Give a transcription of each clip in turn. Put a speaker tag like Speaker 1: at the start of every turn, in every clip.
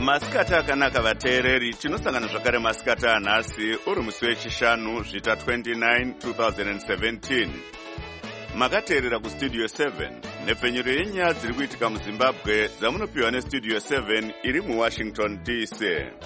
Speaker 1: Masikati akanaka vateereri, tinosangana zvakare masikati anhasi uri musi wechishanu zvita 29 2017. Makateerera kustudio 7 nepfenyuro yenyaya dziri kuitika muZimbabwe dzamunopiwa nestudio 7 iri muWashington DC.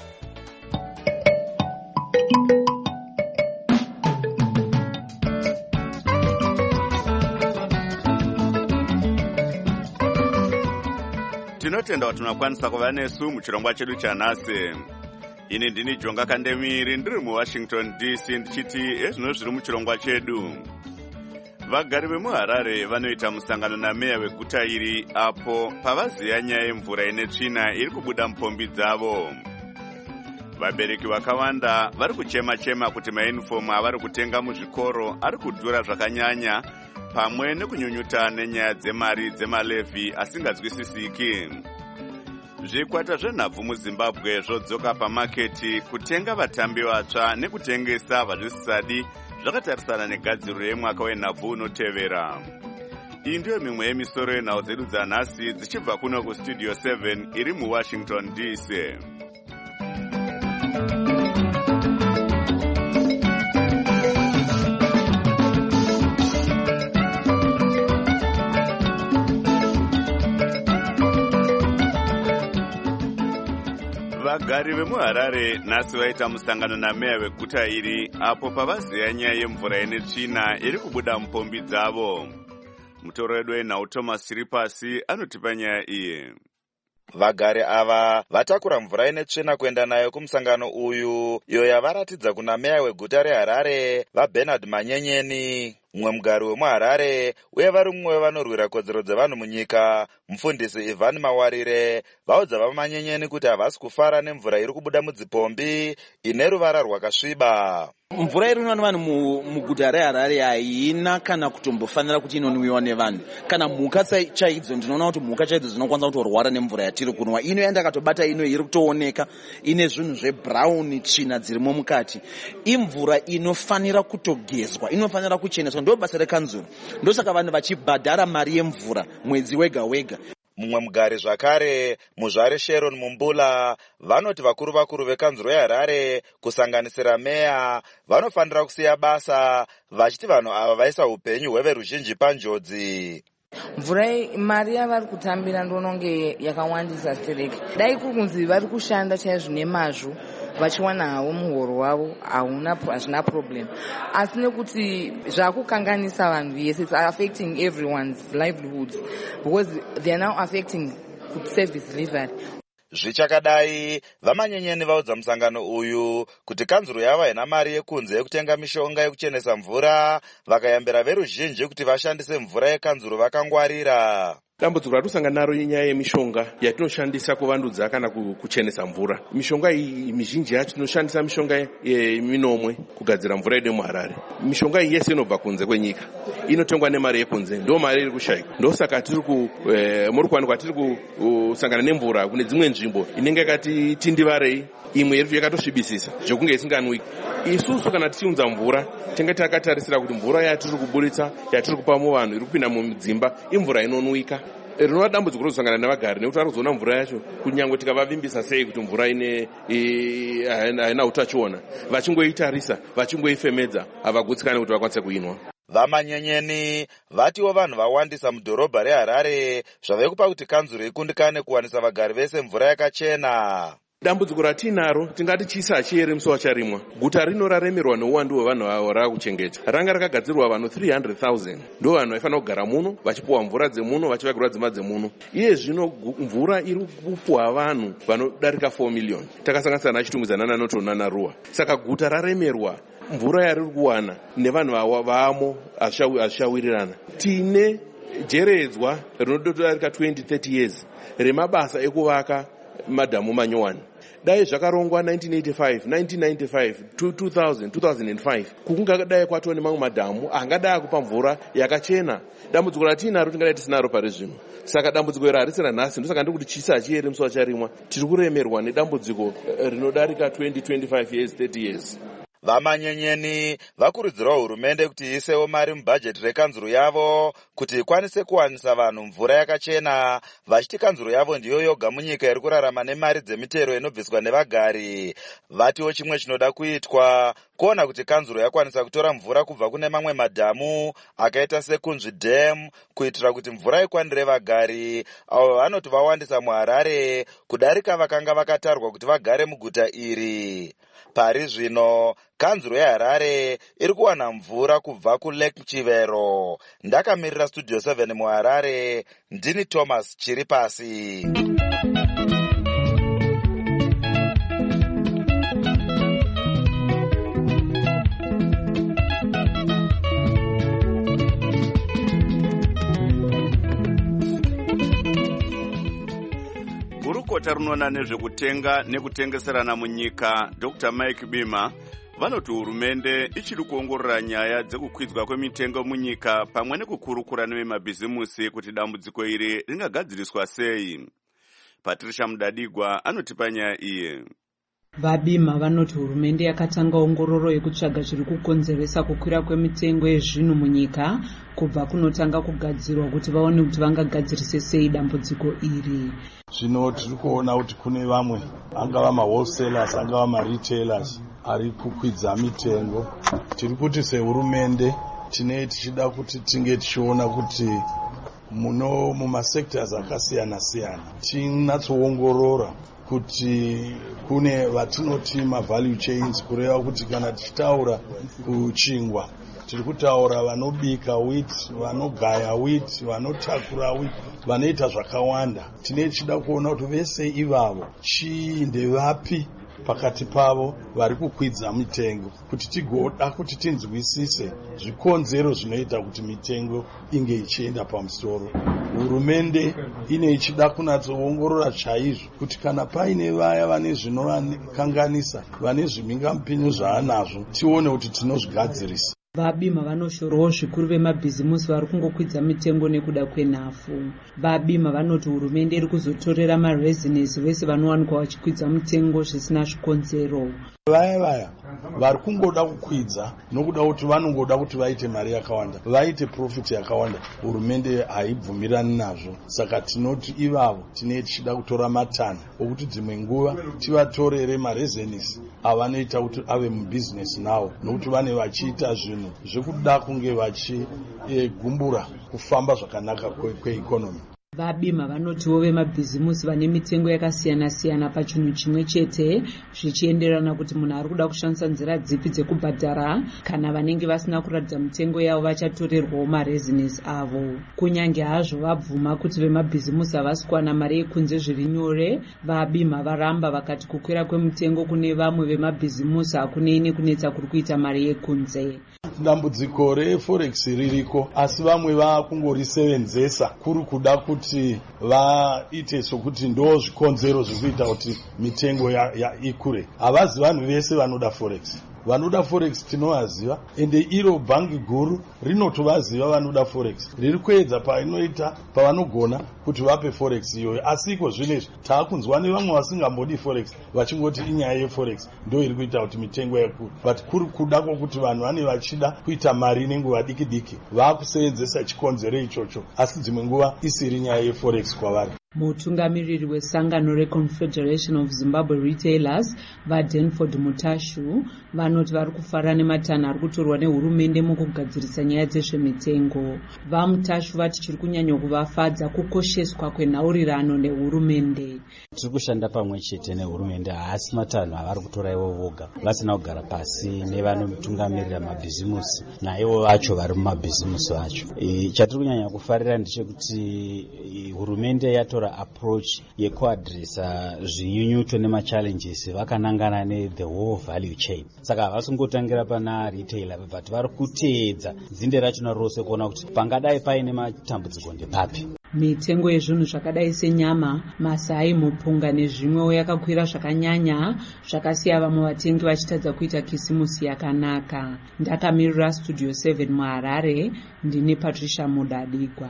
Speaker 1: Tinotenda kuti munokwanisa kuva nesu muchirongwa chedu chanhasi. Ini ndini Jonga Kandemiri ndiri muWashington DC ndichiti ezvino zviri muchirongwa chedu. Vagari vemuHarare vanoita musangano nameya weguta iri apo pavaziya nyaya yemvura ine tsvina iri kubuda mupombi dzavo. Vabereki vakawanda vari kuchema kuti mayunifomu avari kutenga muzvikoro ari kudhura zvakanyanya, pamwe nekunyunyuta nenyaya dzemari dzemalevhi asinganzwisisiki. Zvikwata zvenhabvu muZimbabwe zvodzoka pamaketi kutenga vatambi vatsva nekutengesa vazvisisadi zvakatarisana negadziriro yemwaka wenhabvu unotevera. Iyi ndiyo mimwe yemisoro yenhau dzedu dzanhasi dzichibva kuno kustudio 7 iri muWashington DC. Vagari vemuHarare nhasi vaita musangano nameya weguta iri apo pavaziya nyaya yemvura ine tsvina iri kubuda mupombi dzavo. Mutoro wedu wenhau Thomas Siripasi anotipa nyaya iyi.
Speaker 2: Vagari ava vatakura mvura ine tsvina kuenda nayo kumusangano uyu, iyo yavaratidza kuna meya weguta reHarare vaBernard Manyenyeni. Mumwe mugari wemuHarare uye vari mumwe wevanorwira kodzero dzevanhu munyika, mufundisi Ivan Mawarire, vaudza vaManyenyeni kuti havasi kufara nemvura iri kubuda mudzipombi ine ruvara rwakasviba.
Speaker 3: Mvura iri inonwa nevanhu muguta reHarare haina kana kutombofanira kuti inonwiwa nevanhu. Kana mhuka chaidzo, ndinoona kuti mhuka chaidzo dzinokwanisa kutorwara nemvura yatiri kunwa. Ino yandakatobata ino iri kutooneka ine zvinhu zvebrown tsvina dzirimo mukati. Imvura inofanira kutogezwa, inofanira kucheneswa. Ndo basa rekanzuru. Ndosaka vanhu vachibhadhara mari yemvura mwedzi wega wega.
Speaker 2: Mumwe mugari zvakare, muzvare Sharon Mumbula, vanoti vakuru vekanzuro yeHarare kusanganisira meya vanofanira kusiya basa, vachiti vanhu ava vaisa upenyu hweveruzhinji panjodzi.
Speaker 4: Mvura mari yavari kutambira ndononge yakawandisa stereki. Dai kuri kunzi vari kushanda chaizvo nemazvo vachiwana havo muhoro wavo hazvina problem. Asi nekuti zvakukanganisa vanhu, yes, it's affecting everyone's livelihoods because they are now affecting service delivery.
Speaker 2: Zvichakadai, vaManyenyeni vaudza musangano uyu kuti kanzuro yavo haina mari yekunze yekutenga mishonga yekuchenesa mvura, vakayambira veruzhinji kuti vashandise mvura yekanzuro vakangwarira.
Speaker 5: Dambudziko ratusangana naro inyaya yemishonga yatinoshandisa kuvandudza kana kuchenesa mvura. Mishonga iyi mizhinji yacho tinoshandisa mishonga yeminomwe kugadzira mvura yedu muHarare. Mishonga iyi yese inobva kunze kwenyika, inotengwa nemari yekunze, ndo mari iri kushayika. Ndosaka muri kuwanikwa tiri kusangana nemvura kune dzimwe nzvimbo inenge yakati tindivarei, imwe yedu yakatosvibisisa zvokunge isinganwiki. Isusu kana tichiunza mvura tinge takatarisira kuti mvura yatiri kuburitsa, yatiri kupamo vanhu, iri kupinda mudzimba, imvura inonwika. Rinova dambudziko rozosangana navagari nekuti vari kuzoona mvura yacho kunyange tikavavimbisa sei kuti mvura haina utachiona, vachingoitarisa, vachingoifemedza, havagutsikane kuti vakwanise kuinwa.
Speaker 2: VaManyenyeni vatiwo vanhu vawandisa mudhorobha reHarare zvave kupa kuti kanzuro ikundikane kuwanisa vagari vese mvura yakachena.
Speaker 5: Dambudziko ratinaro tingati chisa hachieri musi wacharimwa. Guta rino raremerwa neuwandu hwevanhu avo raakuchengeta. Ranga rakagadzirwa vanhu 300,000. Ndo vanhu vaifanira kugara muno, vachipuwa mvura dzemuno, vachivakirwa dzimba dzemuno. Iye zvino mvura iri kupuwa vanhu vanodarika 4 million. Takasanganisira nachitumbidzana nanotoona naruwa. Saka guta raremerwa, mvura yariri kuwana nevanhu vamo azvishawirirana. Tine jeredzwa rinododarika 20-30 years remabasa ekuvaka madhamu manyowani. Dai zvakarongwa 1985, 1995, 2000, 2005. Kukungadai kwatone mamwe madhamu angadai kupa mvura yakachena. Dambudziko ratinaro tingadai tisinaro pari zvino. Saka dambudziko iri harisina nhasi, ndosaka ndiri kuti chisa hachieri musi wacharimwa. Tiri kuremerwa nedambudziko rinodarika 20, 25 years, 30 years.
Speaker 2: Vamanyenyeni vakurudzirwa hurumende kuti iisewo mari mubhajeti rekanzuru yavo kuti ikwanise kuwanisa vanhu mvura yakachena, vachiti kanzuru yavo ndiyo yoga munyika iri kurarama nemari dzemitero inobviswa nevagari. Vatiwo chimwe chinoda kuitwa kuona kuti kanzuru yakwanisa kutora mvura kubva kune mamwe madhamu akaita seKunzvi Dam kuitira kuti mvura ikwanire vagari avo vanoti vawandisa muHarare kudarika vakanga vakatarwa kuti vagare muguta iri. Pari zvino kanzuru yeHarare iri kuwana mvura kubva kuLake Chivero. Ndakamirira Studio 7 muHarare, ndini Thomas Chiripasi.
Speaker 1: Gurukota rinoona nezvekutenga nekutengeserana munyika Dr. Mike Bima vanoti hurumende ichiri kuongorora nyaya dzekukwidzwa kwemitengo munyika pamwe nekukurukura nevemabhizimusi kuti dambudziko iri ringagadziriswa sei. Patricia Mudadigwa anotipa nyaya iye.
Speaker 6: Vabima vanoti hurumende yakatanga ongororo yekutsvaga zviri kukonzeresa kukwira kwemitengo yezvinhu munyika kubva kunotanga kugadzirwa kuti vaone kuti vangagadzirise sei dambudziko iri.
Speaker 7: Zvino tiri kuona kuti kune vamwe angava mawholesalers angava maretailers ari kukwidza mitengo. Tiri kuti sehurumende tinei tichida kuti tinge tichiona kuti mumasectors akasiyana siyana tinatsoongorora kuti kune vatinoti mavalue chains, kureva kuti kana tichitaura kuchingwa tiri kutaura vanobika wheat, vanogaya wheat, vanotakura wheat, vanoita zvakawanda. Tinei tichida kuona kuti vese ivavo chii ndevapi pakati pavo vari kukwidza mitengo kuti tigoda kuti tinzwisise zvikonzero zvinoita kuti mitengo inge ichienda pamusoro. Hurumende ine ichida kunatsoongorora chaizvo kuti kana paine vaya vane zvinovankanganisa, vane zvimhingamupinyu zvaanazvo, tione kuti tinozvigadzirisa.
Speaker 6: Vabima vanoshorawo zvikuru vemabhizimusi vari kungokwidza mitengo nekuda kwenhafu. Vabima vanoti hurumende iri kuzotorera marezinesi vese vanowanikwa vachikwidza mitengo zvisina zvikonzero.
Speaker 7: Vaya vari kungoda kukwidza nokuda kuti vanongoda kuti vaite mari yakawanda, vaite profit yakawanda, hurumende haibvumirani nazvo. Saka tinoti ivavo tinei tichida kutora matanho okuti dzimwe nguva tivatorere marezinesi avanoita kuti ave mubhizinesi nawo, nokuti vane vachiita zvinhu zvekuda kunge vachigumbura kufamba zvakanaka kweikonomi.
Speaker 6: Vabima vanotiwo vemabhizimusi vane mitengo yakasiyana siyana pachinhu chimwe chete zvichienderana kuti munhu ari kuda kushandisa nzira dzipi dzekubhadhara. Kana vanenge vasina kuratidza mitengo yavo vachatorerwawo marezinesi avo. Kunyange hazvo vabvuma kuti vemabhizimusi havasi kuwana mari yekunze zviri nyore, Vabima varamba vakati kukwira kwemitengo kune vamwe vemabhizimusi hakunei nekunetsa kuri kuita mari yekunze.
Speaker 7: Dambudziko reforex ririko, asi vamwe vakungorisevenzesa kuri kuda kuti vaite sokuti ndo zvikonzero zvikuita kuti mitengo ikure. Havazi vanhu vese vanoda forex. Vanoda forex tinovaziva, ende iro bhangi guru rinotovaziva vanoda forex, riri kuedza painoita pavanogona kuti vape forex iyoyo. Asi iko zvinezvi taakunzwa nevamwe vasingambodi forex vachingoti inyaya yeforex ndo iri kuita kuti mitengo yakure. But kuri kuda kwokuti vanhu vane vachida kuita mari nenguva diki diki vakusevenzesa chikonzero ichocho, asi dzimwe nguva isiri nyaya yeforex kwavari.
Speaker 6: Mutungamiriri wesangano reConfederation of Zimbabwe Retailers vaDenford Mutashu vanoti vari kufara nematanho ari kutorwa nehurumende mukugadzirisa nyaya dzezvemitengo. VaMutashu vati chiri kunyanya kuvafadza kukosheswa kwenhaurirano nehurumende.
Speaker 8: Tiri kushanda pamwe chete nehurumende, haasi matanho avari kutora ivo voga vasina kugara pasi nevanotungamirira mabhizimusi naivo vacho vari mumabhizimusi vacho. Chatiri kunyanya kufarira ndechekuti hurumende yatora approach yekuadresa zvinyunyuto nemachallenges vakanangana ne-the whole value chain. Saka havasi kungotangira pana retailer but vari kuteedza dzinde rachona rose kuona kuti pangadai paine matambudziko ndepapi.
Speaker 6: Mitengo yezvinhu zvakadai senyama, masai, mupunga nezvimwewo yakakwira zvakanyanya zvakasiya vamwe vatengi vachitadza kuita kisimusi yakanaka. Ndakamirira Studio 7 muHarare, ndine Patricia Mudadigwa.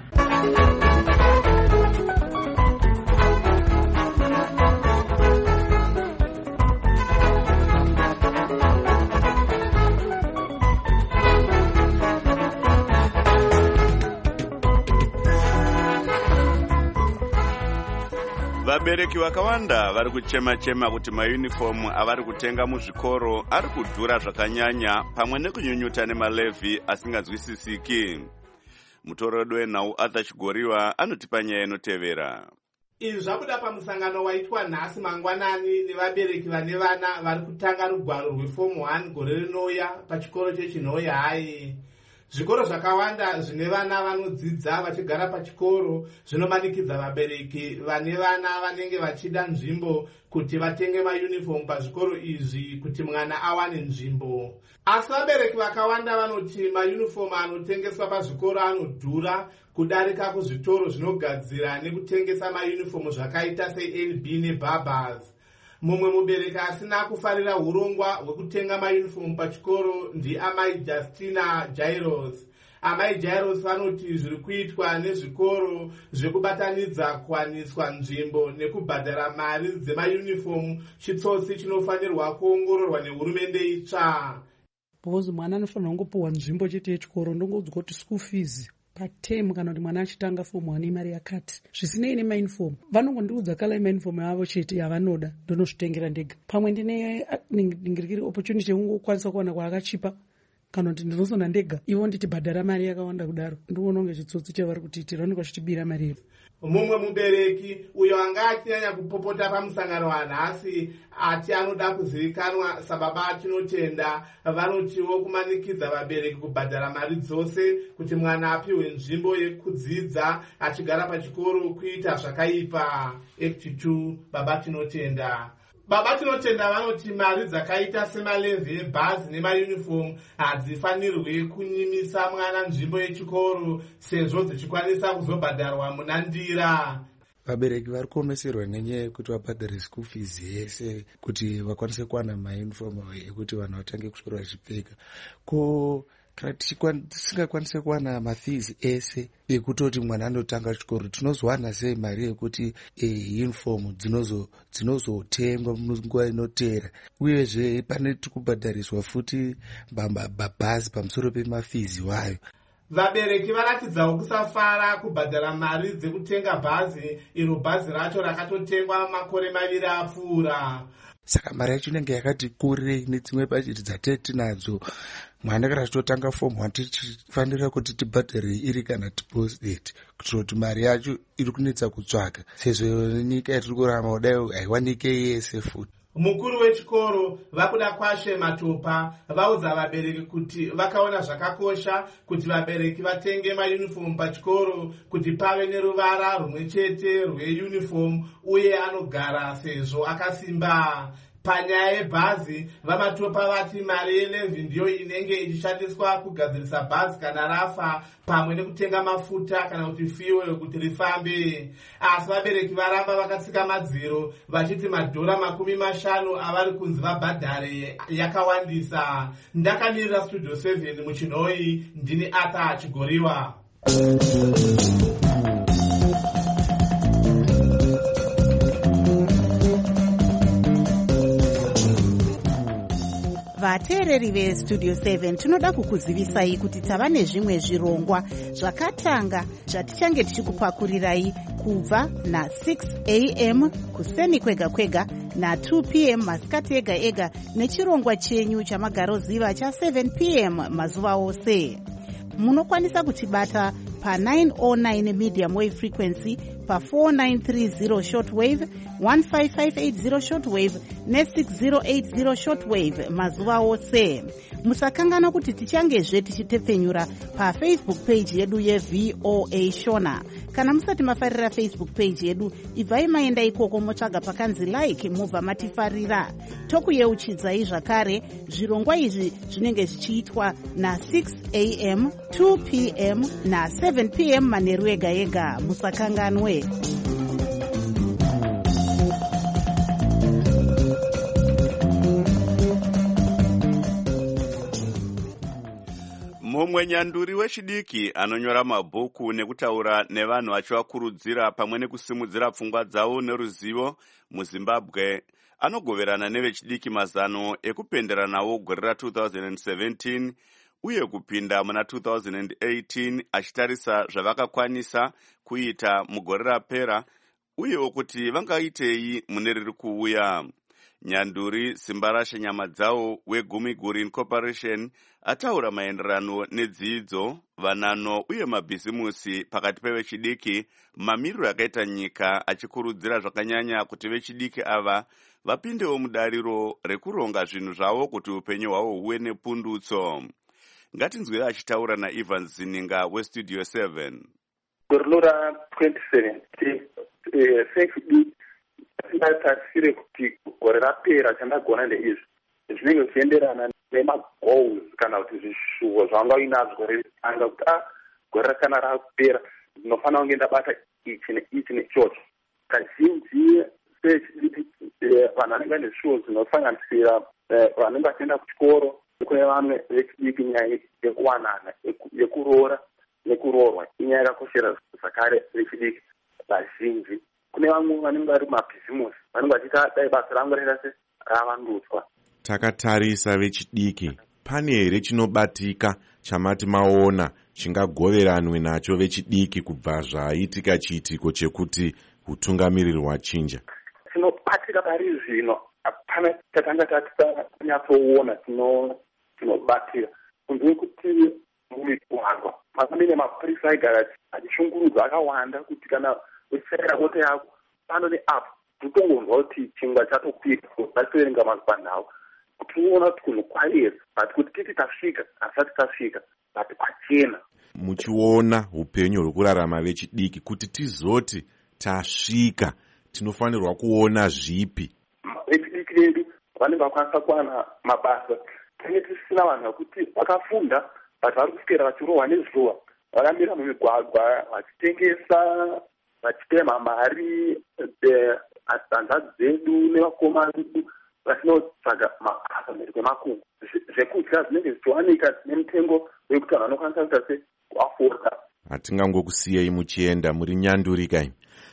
Speaker 1: Vabereki vakawanda vari kuchema-chema kuti mayunifomu avari kutenga muzvikoro ari kudhura zvakanyanya pamwe nekunyunyuta nemalevhi asinganzwisisiki. Mutoredo wenhau Arthur Chigoriwa anotipa nyaya inotevera.
Speaker 9: Izvi zvabuda pamusangano waitwa nhasi mangwanani nevabereki vane vana vari kutanga rugwaro rwefomu 1 gore rinouya pachikoro chechinhoya. Hai, zvikoro zvakawanda zvine vana vanodzidza vachigara pachikoro zvinomanikidza vabereki vane vana vanenge vachida nzvimbo kuti vatenge mayunifomu pazvikoro izvi kuti mwana awane nzvimbo. Asi vabereki vakawanda vanoti mayunifomu anotengeswa pazvikoro anodhura kudarika kuzvitoro zvinogadzira nekutengesa mayunifomu zvakaita seNB neBarbers. Mumwe mubereki asina kufarira urongwa hwekutenga mayunifomu pachikoro ndiamai Justina Jairos. Amai Jairos vanoti zviri kuitwa nezvikoro zvekubatanidza kuwaniswa nzvimbo nekubhadhara mari dzemayunifomu chitsotsi chinofanirwa kuongororwa nehurumende itsva.
Speaker 10: Bhozi mwana anofanirwa kungopiwa nzvimbo chete yechikoro, ndongodzwa kuti school fees patemu kana kuti mwana achitanga fomu 1 imari yakati zvisinei nemayunifomu. Vanongondiudza kala yemayunifomu yavo chete yavanoda ndonozvitengera ndega. Pamwe ndine ndingirikiri opportunity yekungokwanisa kuwana kwaakachipa kana kuti ndinozona ndega, ivo nditi bhadhara mari yakawanda kudaro. Ndikuona kunge chitsotsi chavari kutiitira, vanenge vachitibira mari yedu.
Speaker 9: Mumwe mubereki uyo anga atinyanya kupopota pamusangano wanhasi ati anoda kuzivikanwa sababa atinotenda, vanotiwo kumanikidza vabereki kubhadhara mari dzose kuti mwana apiwe nzvimbo yekudzidza achigara pachikoro kuita zvakaipa. Act 2 baba tinotenda. Baba tinotenda vanoti mari dzakaita semalevhi ebhazi nemayunifomu hadzifanirwi kunyimisa mwana nzvimbo yechikoro sezvo dzichikwanisa kuzobhadharwa muna ndira.
Speaker 11: Vabereki vari kuomeserwa nenyaya yekuti vabhadhare school fees yese kuti vakwanise kuwana mayunifomu ekuti vanhu vatange kuswera vachipfeka. Ko kana tisingakwanise kuwana mafees ese ekutoti mwana andotanga chikoro, tinozowana sei mari yekuti uniform dzinozotengwa munguva inotera? Uyezve pane tikubhadhariswa futi mabhazi pamusoro pemafees wayo.
Speaker 9: Vabereki varatidzawo kusafara kubhadhara mari dzekutenga bhazi, iro bhazi racho rakatotengwa makore maviri apfuura.
Speaker 11: Saka mari yacho inenge yakati kurei nedzimwe bajeti dzatete tinadzo. Mwana kana achitotanga fomu 1 tichifanira kuti tibhadhare iri kana deposit kuitira kuti mari yacho iri kunetsa kutsvaka, sezvo nyika yatiri kurarama kudai haiwanike yese futi.
Speaker 9: Mukuru wechikoro Vakuda Kwashe Matopa vaudza vabereki kuti vakaona zvakakosha kuti vabereki vatenge mayunifomu pachikoro kuti pave neruvara rumwe chete rweyunifomu uye anogara sezvo akasimba. Panyaya yebhazi, vaMatopa vati mari ye11 ndiyo inenge ichishandiswa kugadzirisa bhazi kana rafa, pamwe nekutenga mafuta kana kuti fuel kuti rifambe. Asi vabereki varamba vakatsika madziro vachiti $50 avari kunzi vabhadhare yakawandisa. Ndakamirira Studio 7 muchinhoi, ndini Arthur Chigoriwa.
Speaker 12: Vateereri veStudio 7 tinoda kukuzivisai kuti tava nezvimwe zvirongwa zvakatanga zvatichange tichikupakurirai kubva na6 am kuseni kwega kwega na2 pm masikati ega ega nechirongwa chenyu chamagaroziva cha7 pm mazuva ose. Munokwanisa kutibata pa909 medium wave frequency, pa4930 shortwave, 15580 shortwave ne6080 shortwave mazuva ose. Musakangana kuti tichangezve tichitepfenyura pafacebook page yedu yeVOA Shona. Kana musati mafarira Facebook page yedu, ibvai maenda ikoko motsvaga pakanzi like mubva matifarira. Tokuyeuchidzai zvakare zvirongwa izvi zvinenge zvichiitwa na6 am, 2 pm na7 pm manheru ega ega. Musakanganwe.
Speaker 1: Mumwe nyanduri wechidiki anonyora mabhuku nekutaura nevanhu achivakurudzira pamwe nekusimudzira pfungwa dzavo neruzivo muZimbabwe anogoverana nevechidiki mazano ekupendera nawo gore ra2017 uye kupinda muna 2018 achitarisa zvavakakwanisa kuita mugore rapera uyewo kuti vangaitei mune riri kuuya. Nyanduri Simbarashe Nyamadzao weGumi Green Corporation ataura maenderano nedzidzo, vanano uye mabhizimusi pakati pevechidiki, mamiriro akaita nyika, achikurudzira zvakanyanya kuti vechidiki ava vapindewo mudariro rekuronga zvinhu zvavo kuti upenyu hwavo huve nepundutso. Ngatinzwire achitaura naEvans Zininga weStudio 7.
Speaker 13: Gorlora 2017 tinatarisire kuti gore rapera chandagona ndeizvi zvinenge zvichienderana nemagoals kana kuti zvishuwo zvanga uinazvo gore ritanga kuti gore kana rapera ndinofanira kunge ndabata ichi neichi nechocho. Kazhinji vechidiki vanhu vanenge vane zvishuwo zvinosanganisira vanenge vachienda kuchikoro, kune vamwe vechidiki nyaya yekuwanana, yekuroora nekuroorwa inyaya yakakoshera zvakare vechidiki vazhinji. Kune vamwe vanenge vari mabhizimusi vanenge vachiita dai basa rangu rese ravandudzwa.
Speaker 14: Takatarisa vechidiki, pane here chinobatika chamati maona chingagoveranwe nacho vechidiki kubva zvaitika chiitiko chekuti utungamiriri hwachinja?
Speaker 13: Chinobatika pari zvino hapana chatanga tanyatsoona chinobatira. Kunzwe kuti mumigwagwa makambe nemapurisa aigara achishungurudza akawanda kuti kana uchisaira moto yako pano neapo utongonzwa kuti chingwa chatokwira vachitoverenga mazibhanhau kuti uona kuti kunhu kwaedza but kuti titi tasvika hasati tasvika but kwachena.
Speaker 14: Muchiona upenyu hwekurarama vechidiki kuti tizoti tasvika tinofanirwa kuona zvipi?
Speaker 13: Vechidiki vedu vanenge vakwanisa kuwana mabasa. Tinenge tisina vanhu vakuti vakafunda but vari kuswera vachirohwa nezuva, vakamira mumigwagwa vachitengesa, vachitema mari hanzvadzi dzedu nevakoma vedu vachinotsvaga mabasa mhiri kwemakungu. Zvekudya zvinenge zvichiwanika nemutengo wekuti vanhu vanokwanisa kuita sekuaforda.
Speaker 14: Hatingangokusiyei muchienda muri Nyanduri kai.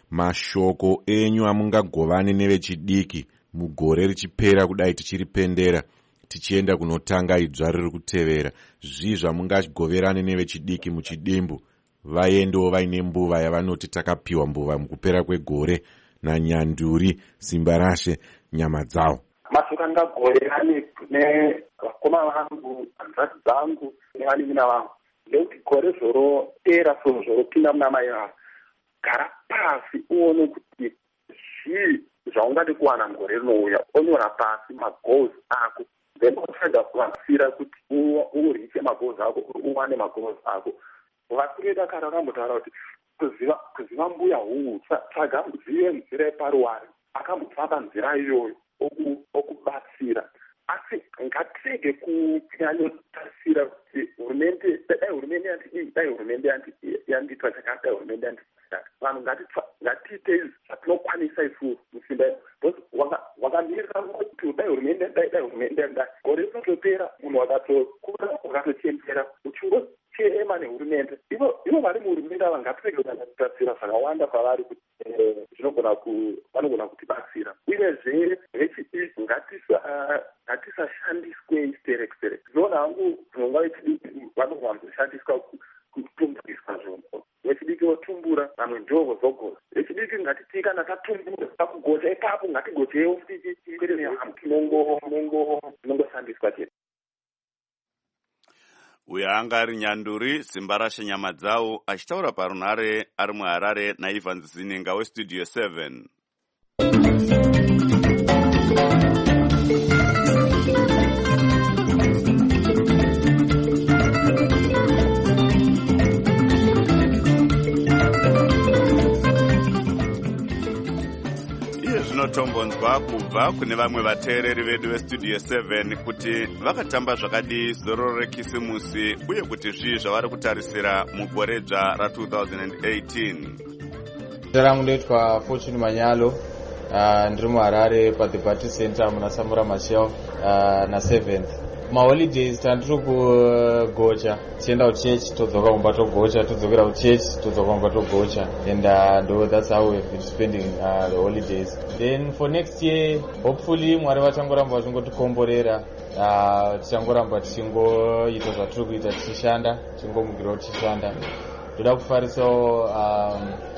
Speaker 14: Mashoko enyu amungagovane nevechidiki mugore richipera kudai tichiripendera tichienda kunotanga idzva riri kutevera, zvii zvamungagoverane nevechidiki muchidimbu vaendewo vaine mbuva yavanoti takapiwa mbuva mukupera kwegore naNyanduri Simbarashe Nyamadzao?
Speaker 13: Mashoko angagoverane nevakoma vangu, hanzvadzi dzangu nevanin'ina vangu ndekuti gore zoropera zoropinda muna mai vangu, gara pasi uone kuti zvii zvaungade kuwana mugore rinouya, onyora pasi magoals ako, then utsvaga kuvatsira kuti uriche magoals ako, uwane magoals ako. Vakuru vedu akarambotaura kuti kuziva mbuya huu, tsvaga muzive nzira yeparuware, akambofamba nzira iyoyo okubatsira. Asi ngatirege kunyanyotarisira kuti hurumende yandiitwa chakati, dai hurumende yandiitwa chakati. Vanhu ngatiite zvatinokwanisa isusu musimba yedu. Wakamirira kuti dai hurumende yandai. Gore rinotopera munhu wakatokura wakatochembera uchingochema nehurumende. Ivo vari muhurumende ava ngatirege kunyanyotarisira zvakawanda kwavari kuti vanogona kutibatsira. Uyezve vechidiki ngatisashandiswe stereke. Zvinoona hangu zvinonga vechidiki vanogona kushandiswa kutumburiswa zvombo. Vechidiki votumbura, vamwe ndoo vozogoza. Vechidiki ngatiti kana tatumbura pakugocha ipapo ngatigochewo futi timbere nehamu tinongoshandiswa chete.
Speaker 1: Uyo anga ari Nyanduri Simbarashe Nyamadzao achitaura parunhare ari muHarare naEvans Zininga weStudio 7. Zvinotombonzwa kubva kune vamwe vateereri vedu veStudio 7 kuti vakatamba zvakadi zoro rekisimusi uye kuti zvii zvavari kutarisira mugoredzva ra2018.
Speaker 15: Ndarangu ndoitwa Fortune Manyalo, ndiri muHarare paThe Party Center muna Samura Machel na 7th. Maholidays tandiri kugocha, tienda kuchechi todzoka kumba togocha, todzokera kuchechi todzoka kumba togocha, and that's how we've been spending the holidays. Then for next year, hopefully Mwari vachangoramba vachingotikomborera, tichangoramba tichingoita zvatiri kuita tichishanda, tichingomukirawo tichishanda. Ndoda kufarisawo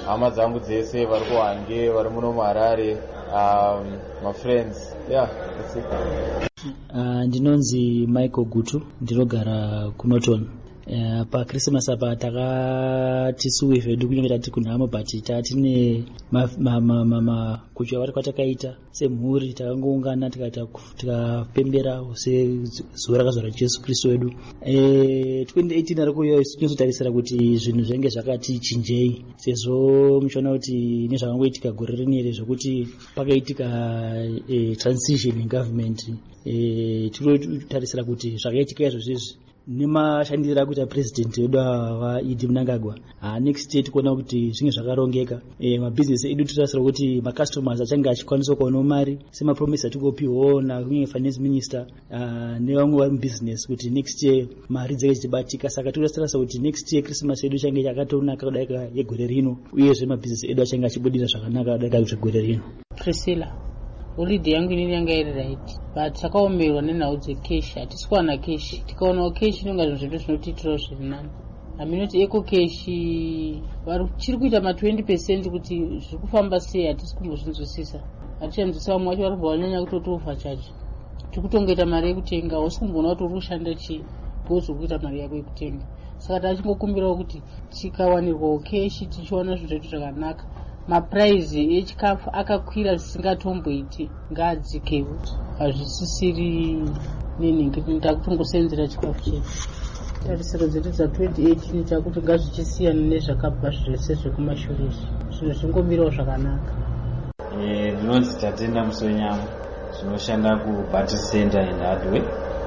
Speaker 15: hama dzangu dzese vari kuhange vari muno muharare, mafriends. Yeah, that's it.
Speaker 16: Ndinonzi Michael Gutu, ndinogara kuNorton. PaChristmas apa takati suwe vedu kunyange tati kunhamo but tatine kuchwa vari kwatakaita semhuri takangoungana tikapembera sezuva rakazara Jesu Kristu wedu. 2018 ari kuuya tinozotarisira kuti zvinhu zvinenge zvakati chinjei sezvo muchiona kuti nezvakangoitika gore rineri zvokuti pakaitika transition in government. Tinotarisira kuti zvakaitika izvozvizvi nemashandiro akuita president wedu Idi Mnangagwa, next year tikuona kuti zvinge zvakarongeka. Mabhizinesi edu tinotarisira kuti macustomers achange achikwanisa kuonawo mari semapromise atingopiwawo nakunyange finance minister nevamwe vari mubusiness kuti next year mari dzinenge dzichibatika. Saka tinotarisira kuti next year Christmas yedu ichange yakatonaka kudarika yegore rino, uyezve mabhizinesi edu achange achibudira zvakanaka kudarika zvegore rino.
Speaker 17: Priscilla, holiday yangu inini yanga iri right, but takaomerwa nenhau dzekeshi. Hatisi kuwana keshi, tikaonawo keshi inonga zvinhu zvedu zvinotiitirawo zviri nani. Haminoti eko keshi chiri kuita ma20% kuti zviri kufamba sei hatisi kumbozvinzwisisa. Hatichanzwisisa vamwe vacho vari kubva vanyanya kutotofa chacho. Tiri kutongoita mari yekutenga, hausi kumboona kuti uri kushanda chii because uri kuita mari yako yekutenga. Saka tachingokumbirawo kuti tikawanirwawo keshi tichiwana zvinhu zvedu zvakanaka. Mapuraizi echikafu akakwira zvisingatomboiti, ngaadzikewo. Hazvisisiri nini, takutongosenzera chikafu chedu. Tarisiro dzedu dza2018 takuti ngazvichisiyana nezvakabva zvese zvekumashure izvi, zvinhu zvingomirawo zvakanaka.
Speaker 8: Ndinonzi Tatenda Musonyama, zvinoshanda kuBaptist Center in Hardware.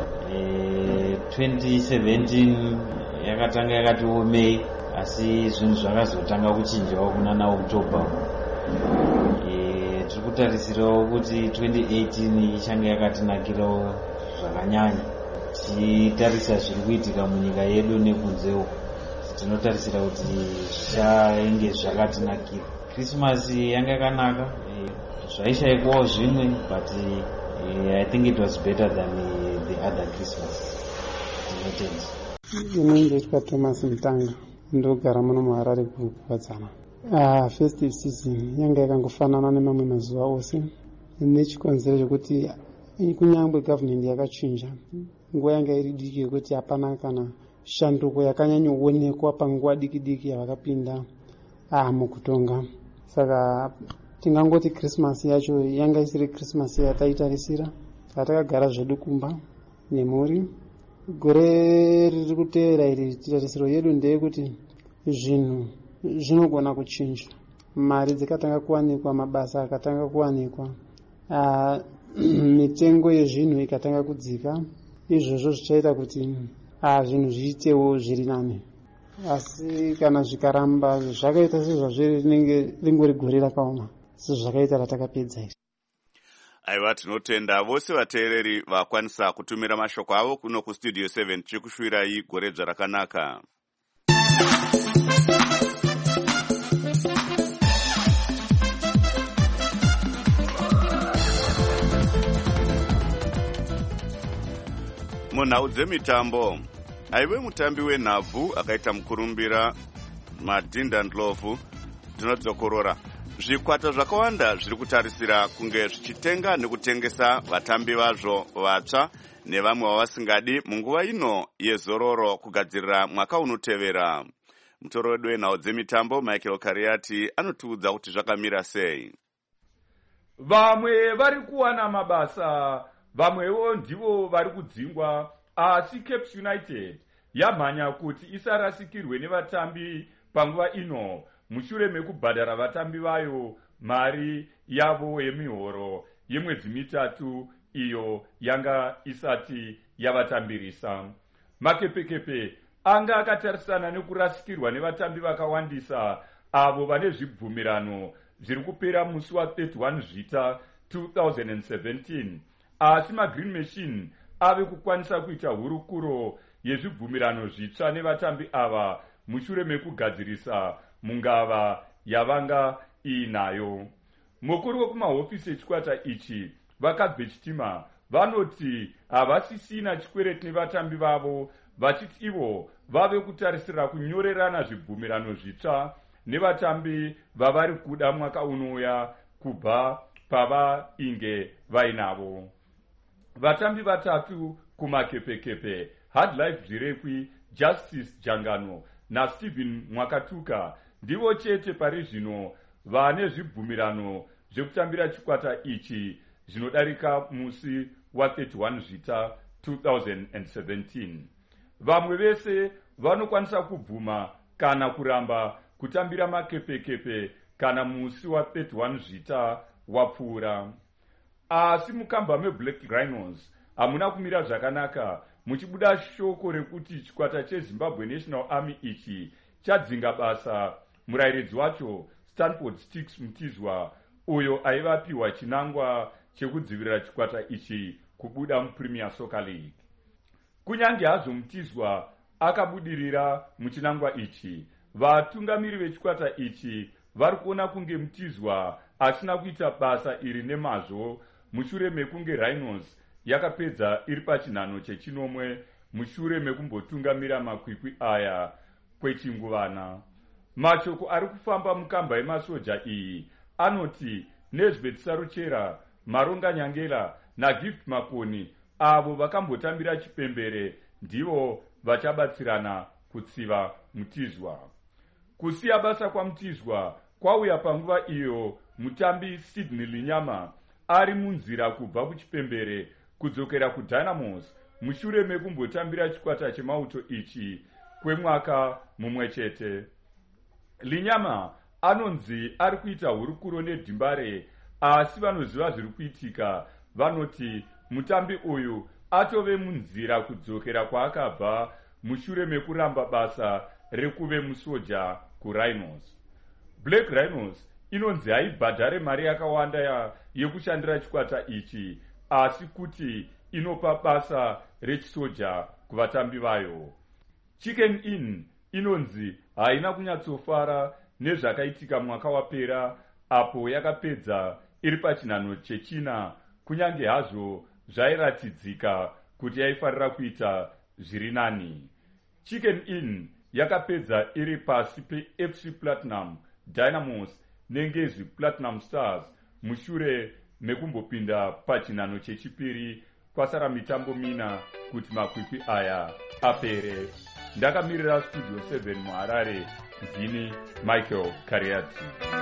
Speaker 8: 2017 yakatanga yakati omei, asi zvinhu zvakazotanga kuchinjawo kuna October. Tiri kutarisirawo kuti 2018 ichange yakatinakirawo zvakanyanya. Tichitarisa zviri kuitika munyika yedu nekunzewo, tinotarisira kuti zvichaenge zvakatinakira. Christmas yanga yakanaka, zvaishaikwawo zvimwe, but I think it was better than the other Christmas.
Speaker 18: Ndinoitwa Thomas Mtanga, ndogara muno muHarare kuKukwadzana. Festive season yanga yakangofanana nemamwe mazuva ose, nechikonzero chekuti kunyangwe government yakachinja, nguva yanga iri diki yekuti hapana kana shanduko yakanyanyoonekwa panguva diki diki yavakapinda mukutonga. Saka tingangoti Christmas yacho yanga isiri Christmas yataitarisira. Takagara zvedu kumba nemhuri. Gore riri kuteera iri tarisiro yedu ndeyekuti zvinhu zvinogona kuchinja. Mari dzikatanga kuwanikwa, mabasa akatanga kuwanikwa, mitengo yezvinhu ikatanga kudzika. Izvozvo zvichaita kuti zvinhu zviitewo zviri nani. Asi kana zvikaramba zvakaita sezvazviri rinenge ringori gore rakaoma sezvakaita ratakapedza iri.
Speaker 1: Aiva, tinotenda vose vateereri vakwanisa kutumira mashoko avo kuno kustudio 7 chikushuvirai gore dzarakanaka. Munhau dzemitambo, aive mutambi wenhabvu akaita mukurumbira Madinda Ndlovu tinodzokorora. Zvikwata zvakawanda zviri kutarisira kunge zvichitenga nekutengesa vatambi vazvo vatsva nevamwe vavasingadi munguva ino yezororo kugadzirira mwaka unotevera. Mutoro wedu wenhau dzemitambo Michael Kariati anotiudza kuti zvakamira sei.
Speaker 19: Vamwe vari kuwana mabasa, vamwewo ndivo vari kudzingwa, asi Cape United yamhanya kuti isarasikirwe nevatambi panguva ino mushure mekubhadhara vatambi vayo mari yavo yemihoro yemwedzi mitatu iyo yanga isati yavatambirisa. Makepekepe anga akatarisana nekurasikirwa nevatambi vakawandisa avo vane zvibvumirano zviri kupera musi wa31 Zvita 2017, asi maGreen Machine ave kukwanisa kuita hurukuro yezvibvumirano zvitsva nevatambi ava mushure mekugadzirisa mungava yavanga inayo. Mukuru wekumahofisi echikwata ichi vakabve chitima vanoti havasisina chikwereti nevatambi vavo, vachiti ivo vave kutarisira kunyorerana zvibvumirano zvitsva nevatambi vavari kuda mwaka unouya kubva pavainge vainavo. Vatambi vatatu kumakepekepe, Hardlife Zvirekwi, Justice Jangano naStephen Mwakatuka ndivo chete pari zvino vane zvibvumirano zvekutambira chikwata ichi zvinodarika musi wa31 Zvita 2017. Vamwe vese vanokwanisa kubvuma kana kuramba kutambira makepekepe kana musi wa31 Zvita wapfuura. Asi mukamba meBlack Rhinos hamuna kumira zvakanaka, muchibuda shoko rekuti chikwata cheZimbabwe National Army ichi chadzinga basa murayiridzi wacho Stanford Sticks Mtizwa, uyo aivapiwa chinangwa chekudzivirira chikwata ichi kubuda muPremier Soccer League. Kunyange hazvo Mtizwa akabudirira muchinangwa ichi, vatungamiri vechikwata ichi vari kuona kunge Mtizwa asina kuita basa iri nemazvo mushure mekunge Rhinos yakapedza iri pachinhano chechinomwe mushure mekumbotungamira makwikwi aya kwechinguvana. Mashoko ari kufamba mukamba yemasoja iyi anoti Nesbeth Saruchera, Maronga Nyangela naGift Makoni, avo vakambotambira chipembere, ndivo vachabatsirana kutsiva Mtizwa. Kusiya basa kwaMtizwa kwauya panguva iyo mutambi Sydney Linyama ari munzira kubva kuchipembere kudzokera kuDynamos mushure mekumbotambira chikwata chemauto ichi kwemwaka mumwe chete. Linyama anonzi ari kuita hurukuro nedhimbare, asi vanoziva zviri kuitika vanoti mutambi uyu atove munzira kudzokera kwaakabva mushure mekuramba basa rekuve musoja kuRhinos. Black Rhinos inonzi haibhadhare mari yakawanda yekushandira chikwata ichi, asi kuti inopa basa rechisoja kuvatambi vayo. Chicken Inn inonzi haina kunyatsofara nezvakaitika mwaka wapera apo yakapedza iri pachinhano chechina, kunyange hazvo zvairatidzika kuti yaifarira kuita zviri nani. Chicken Inn yakapedza iri pasi peFC Platinum, Dynamos neNgezi Platinum Stars mushure mekumbopinda pachinhano chechipiri kwasara mitambo mina kuti makwikwi aya apere. Ndakamirira Studio 7 muHarare, ndini Michael Kariati.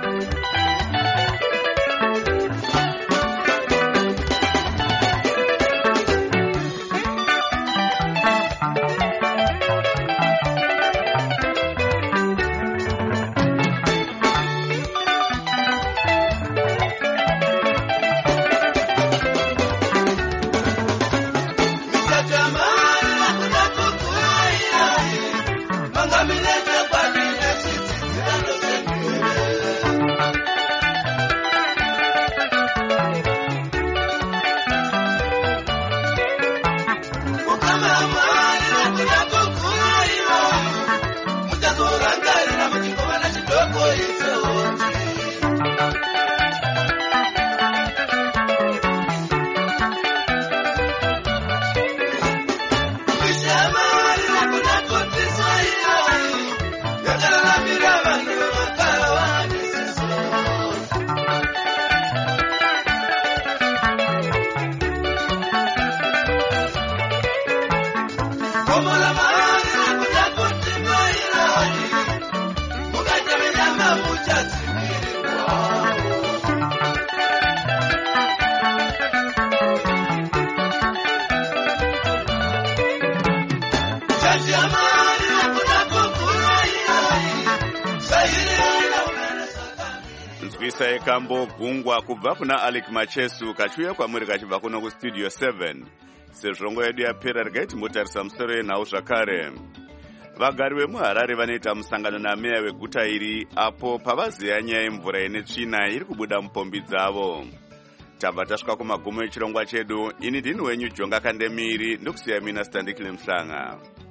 Speaker 1: Nzwisa yekambo gungwa kubva kuna Alec Machesu kachiuya kwamuri kachibva kuno kuStudio 7. Sezvongo yedu yapera regai motarisa musoro yenhau zvakare. Vagari vemuHarare vanoita musangano nameya weguta iri apo pavaziya nyaya yemvura ine tsvina iri kubuda mupombi dzavo. Tabva tasvika kumagumo echirongwa chedu. Ini ndini wenyu Jonga Kandemiri, ndokusiya mina Standikile Mhlanga.